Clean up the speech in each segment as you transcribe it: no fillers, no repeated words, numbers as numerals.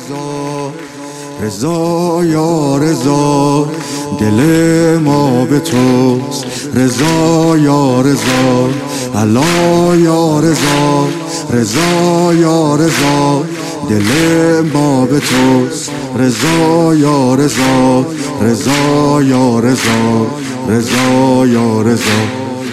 رضا یا رضا، دل ما به توست. رضا یا رضا، الا یا رضا. رضا یا رضا، دل ما به توست. رضا یا رضا، رضا یا رضا، رضا یا رضا.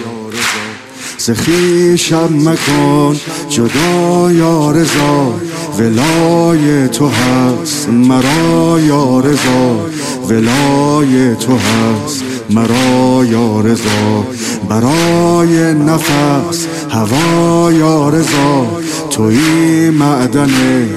ز خویشم مکن جدا یا رضا، ولای تو هست مرا یا رضا. ولای تو هست مرا یا رضا. برای نفس هوا یا رضا، تویی معدن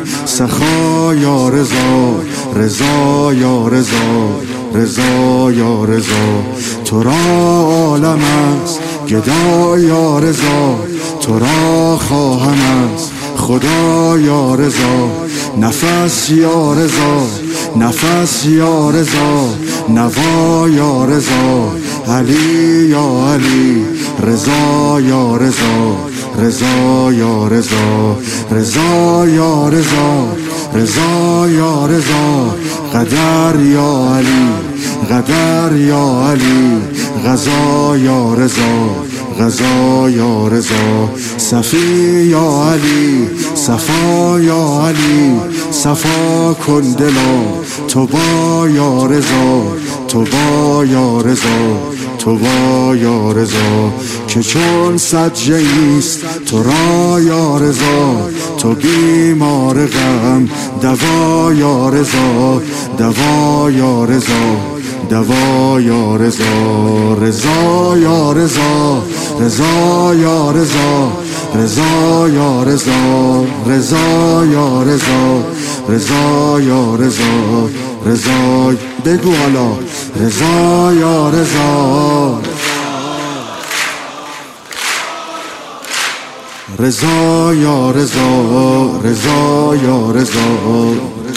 سخا یا رضا. رضا یا رضا، رضا یا رضا. تو را عالم است گدا یا رضا، تو را خواهم است خدا یا رضا. نفس یا رضا، نفس یا رضا، نوا یا رضا. علی یا علی، رضا یا رضا، رضا یا رضا. رضا یا رضا، رضا یا رضا. قدر یا علی، قدر یا علی. غزا یا رضا، غزا یا رضا. صفی یا علی، صفا یا علی. صفا کن دلا تو با یا رضا، تو با یا رضا، تو با یا رضا. که چون سجه ایست تو را یا رضا، تو بیمار غم دوا یا رضا. دوا یا رضا، دوا یا رضا. رضا یا رضا، رضا یا رضا. رضا یا رضا، رضا یا رضا. رضا یا رضا، رضا. بگو حالا رضا یا رضا. رضا یا رضا، رضا یا رضا.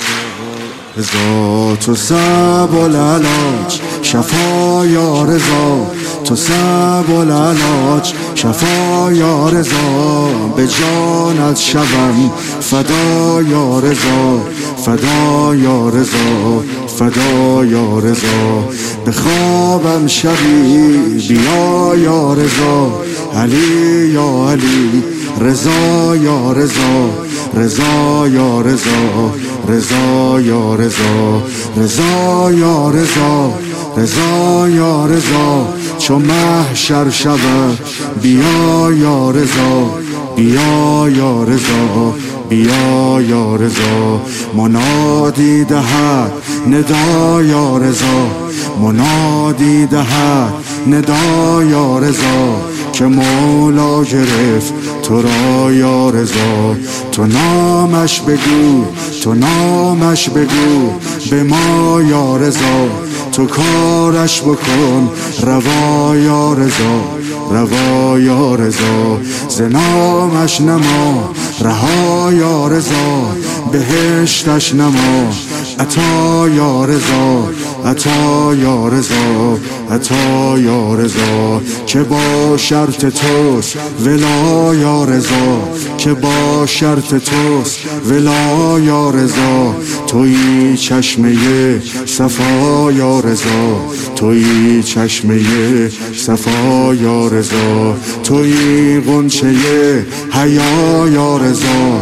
رضا تو سبب العلاج شفا یا رضا. تو سبب العلاج شفا یا رضا. به جانت شوم فدا یا رضا، فدا یا رضا، فدا یا رضا. به خوابم شبی بیا یا رضا. علی یا علی، رضا یا رضا. رضا یا رضا، رضا یا رضا. رضا یا رضا، رضا یا رضا. چو محشر شود بیا یا رضا. بیا یا رضا، بیا یا رضا. منادی دهد ندا یا رضا. منادی دهد ندا یا رضا. که مولا گرفت تو را یا رضا. تو نامش بگو، تو نامش بگو به ما یا رضا. تو کارش بکن روا یا رضا، روا یا رضا. ز نامش نما رها یا رضا. بهشتش نما عطا یا رضا، عطا یا رضا، عطا یا رضا. که با شرط توست ولا یا رضا. که با شرط توست ولا یا رضا. تویی چشمه صفا یا رضا. تویی چشمه صفا یا رضا. تویی غنچه حیا یا رضا.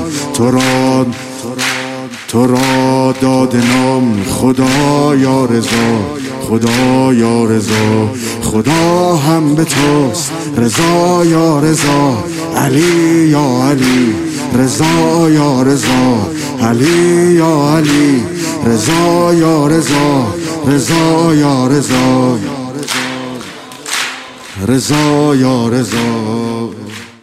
تو را داد نام خدا یا رضا، خدا یا رضا. خدا هم به توست رضا یا رضا. علی یا علی، رضا یا رضا. علی یا علی، رضا یا رضا. رضا یا رضا، رضا یا رضا.